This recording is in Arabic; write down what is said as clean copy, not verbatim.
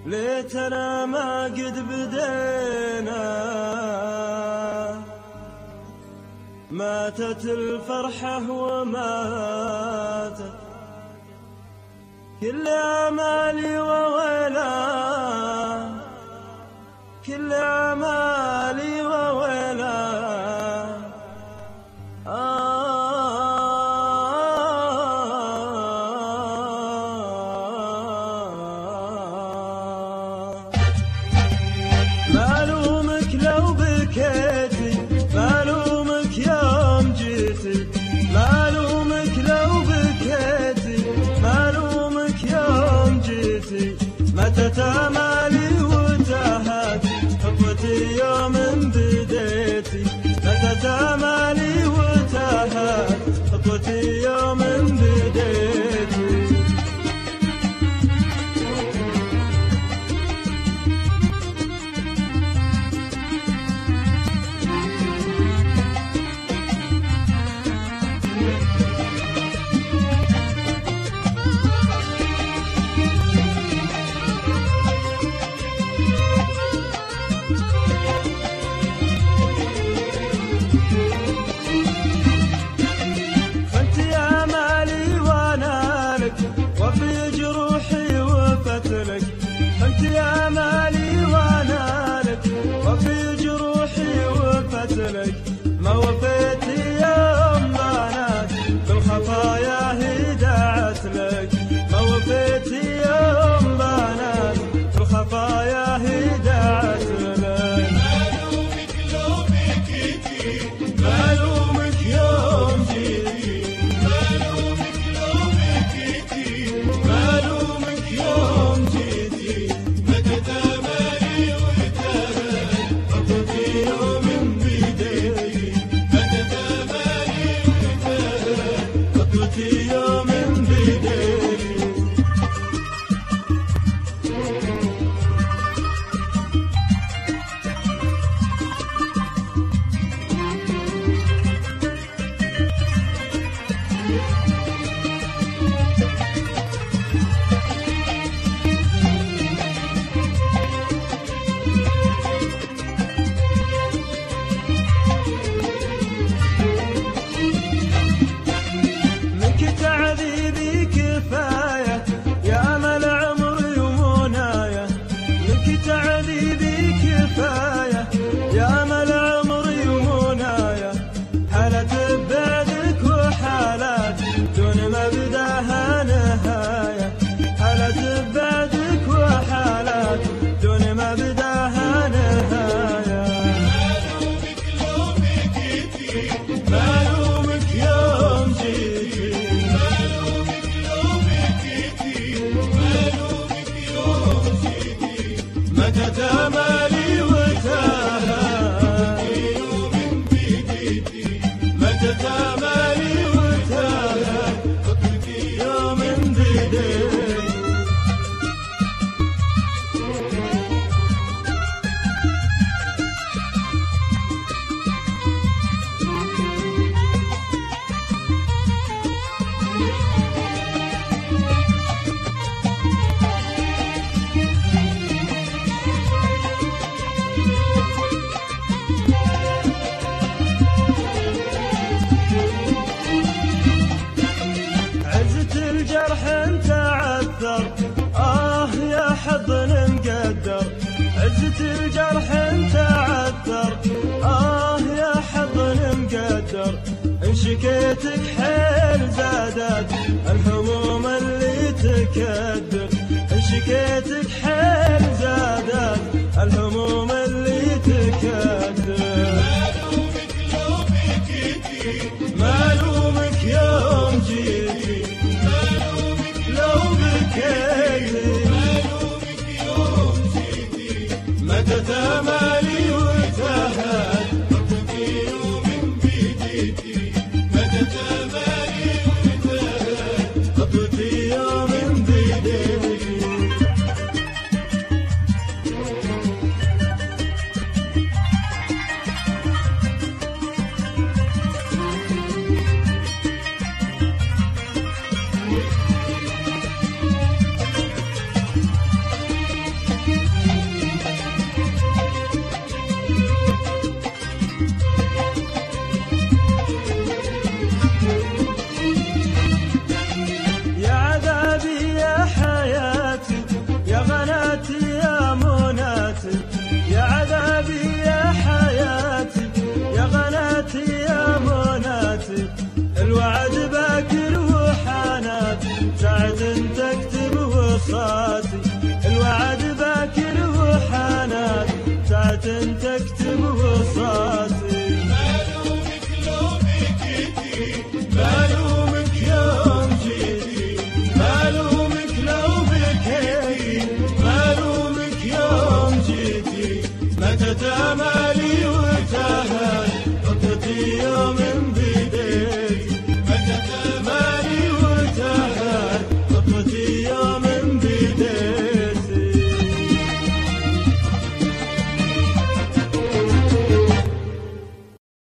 ليتنا ما قد بدينا، ماتت الفرحة وماتت كل آمالي وويلا، كل آمالي وويلا. مالومك لو بكيتي، مالومك يوم جيتي، مالومك لو بكيتي، مالومك يوم جيتي. متت آمالي وتاهت خطوتي يوم بديتي، متت آمالي وتاهت خطوتي يوم بديتي. وفي جروحي وفتلك، انت يا مالي وانا لك، وفي جروحي وفتلك. ما وفيتي يوم بانات بالخفايا هدعت لك، ما وفيتي يوم بانات بالخفايا هدعت لك. مالومك لو بكيتي، مالومك يوم جيتي، مالومك لو بكيتي، مالومك يوم جيتي. متت آمالي وتاهت خطوتي يوم بديتي، متت آمالي وتاهت خطوتي يوم بديتي. تعذيبي كفاية يا أمل عمري ومنايا، منك تعذيبي كفاية يا أمل عمري ومنايا. حالة ببعدك وحالات دون مبداها نهاية، حالة ببعدك وحالات دون مبداها نهاية. مالومك لو بكيتي، مالومك يوم جيتي، مالومك لو بكيتي، مالومك يوم جيتي. متت آمالي وتاهت يوم بديتي، متت آمالي وتاهت خطوتي يوم بديتي. الجرح انت عثر يا حضن مقدر، عزة الجرح انت عثر يا حضن مقدر. ان شكيتك حيل زادت الهموم اللي تكدر، ان شكيتك حيل زادت الهموم اللي تكدر. مالومك لو بكيتي، مالومك يوم جيتي، مالومك لو بكيتي، مالومك يوم جيتي. متت آمالي وتاهت خطوتي يوم بديتي، متت آمالي وتاهت خطوتي يوم بديتي. أتت آمال